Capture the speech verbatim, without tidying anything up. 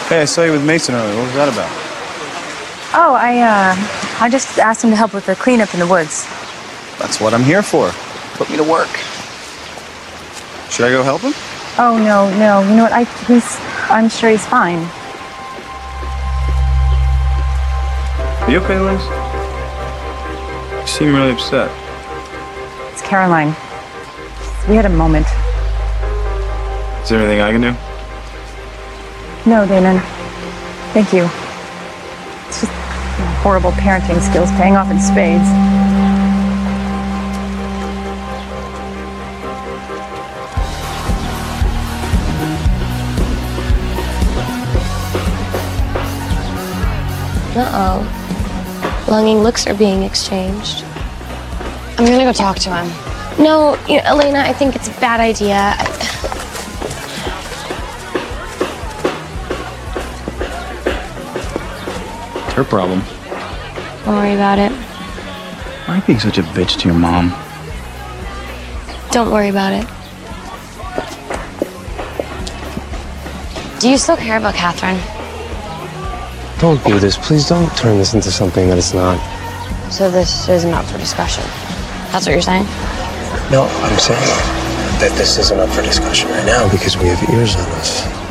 Hey, I saw you with Mason earlier. What was that about? Oh, I, uh, I just asked him to help with the cleanup in the woods. That's what I'm here for. Put me to work. Should I go help him? Oh, no, no. You know what? I, he's, I'm sure he's fine. Are you okay, Liz? You seem really upset. It's Caroline. We had a moment. Is there anything I can do? No, Damon. Thank you. It's just horrible parenting skills paying off in spades. Uh-oh. Longing looks are being exchanged. I'm gonna go talk to him. No, you know, Elena, I think it's a bad idea. I... It's her problem. Don't worry about it. Why are you being such a bitch to your mom? Don't worry about it. Do you still care about Catherine? Don't do this. Please don't turn this into something that it's not. So this isn't up for discussion. That's what you're saying? No, I'm saying that this isn't up for discussion right now because we have ears on us.